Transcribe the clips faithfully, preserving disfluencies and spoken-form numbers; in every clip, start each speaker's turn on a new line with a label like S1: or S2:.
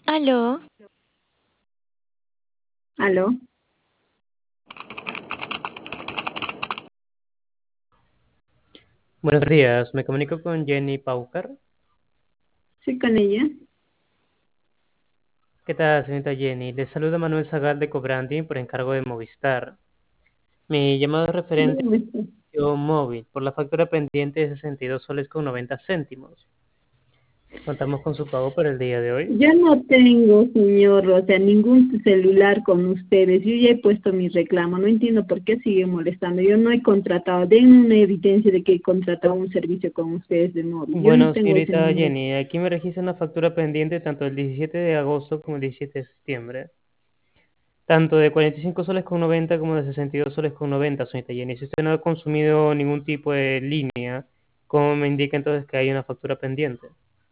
S1: Aló,
S2: ¿Aló?
S3: Buenos días, me comunico con Jenny Paucar.
S2: Sí, con ella.
S3: ¿Qué tal, señorita Jenny? Les saluda Manuel Zagal de Cobrandi por encargo de Movistar. Mi llamado es referente
S2: Dígame usted.
S3: a un móvil por la factura pendiente de sesenta y dos soles con noventa céntimos. Contamos con su pago por el día de hoy.
S2: Yo no tengo, señor, o sea, ningún celular con ustedes. Yo ya he puesto mi reclamo. No entiendo por qué sigue molestando. Yo no he contratado. Den una evidencia de que he contratado un servicio con ustedes de móvil. Yo no
S3: Bueno,
S2: tengo ese
S3: señorita
S2: número.
S3: Jenny, aquí me registra una factura pendiente tanto el diecisiete de agosto como el diecisiete de septiembre. Tanto de cuarenta y cinco soles con noventa como de sesenta y dos soles con noventa, señorita Jenny. Si usted no ha consumido ningún tipo de línea, ¿cómo me indica entonces que hay una factura pendiente?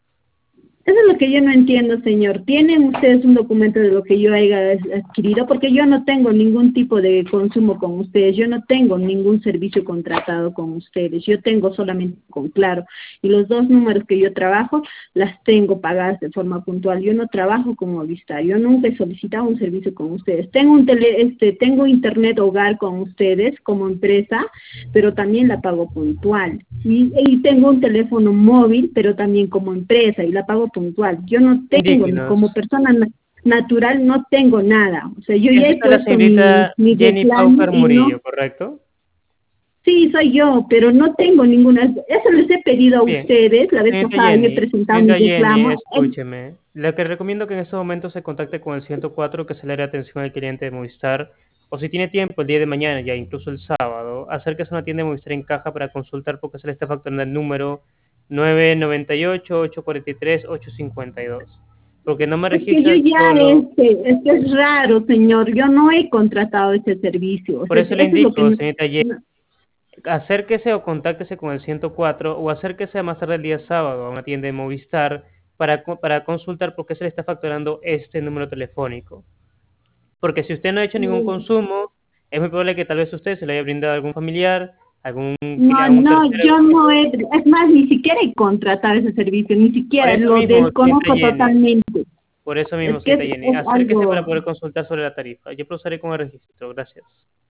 S2: Eso es lo que yo no entiendo, señor. ¿Tienen ustedes un documento de lo que yo haya adquirido? Porque yo no tengo ningún tipo de consumo con ustedes. Yo no tengo ningún servicio contratado con ustedes. Yo tengo solamente con Claro. Y los dos números que yo trabajo, las tengo pagadas de forma puntual. Yo no trabajo con Movistar. Yo nunca he solicitado un servicio con ustedes. Tengo un tele, este, tengo internet hogar con ustedes como empresa, pero también la pago puntual. Y, y tengo un teléfono móvil, pero también como empresa, y la pago puntual. Yo no tengo, ni como
S3: Indíquenos.
S2: persona na- natural, no tengo nada. O sea, yo ya
S3: Es
S2: he
S3: usted la
S2: puesto mi,
S3: señorita
S2: mi
S3: Jenny
S2: reclamo
S3: Paucar
S2: y no,
S3: Murillo, ¿correcto?
S2: sí, soy yo, pero no tengo ninguna, eso les he pedido a
S3: Bien.
S2: ustedes, la vez
S3: Señorita
S2: pasada yo he
S3: Jenny,
S2: presentado mi
S3: señorita Jenny,
S2: reclamo. eh,
S3: escúcheme. Le que recomiendo que en este momento se contacte con el ciento cuatro, que es el área de atención al cliente de Movistar, o si tiene tiempo el día de mañana, ya incluso el sábado, acérquese a una tienda de Movistar en caja para consultar porque se le está facturando el número nueve nueve ocho, ocho cuatro tres, ocho cinco dos. Porque no me
S2: Es que yo
S3: registra
S2: ya,
S3: solo.
S2: este, es que es raro, señor, yo no he contratado ese servicio, o
S3: Por
S2: sea,
S3: eso le
S2: eso es lo que
S3: indico,
S2: no,
S3: señorita Jenny,
S2: no,
S3: acérquese o contáctese con el ciento cuatro o acérquese a más tarde el día sábado a una tienda de Movistar para, co- para consultar por qué se le está facturando este número telefónico. Porque si usted no ha hecho ningún
S2: no.
S3: consumo, es muy probable que tal vez usted se le haya brindado a algún familiar, algún, cli-
S2: No,
S3: a un
S2: no,
S3: tercero.
S2: yo no he, es más, ni siquiera he contratado ese servicio, ni
S3: Por
S2: siquiera,
S3: eso
S2: lo
S3: mismo, señorita
S2: desconozco
S3: Jenny,
S2: totalmente.
S3: por eso
S2: Es
S3: mismo,
S2: que es,
S3: señorita Jenny,
S2: es
S3: acérquese para
S2: algo,
S3: poder consultar sobre la tarifa. Yo procederé con el registro. Gracias.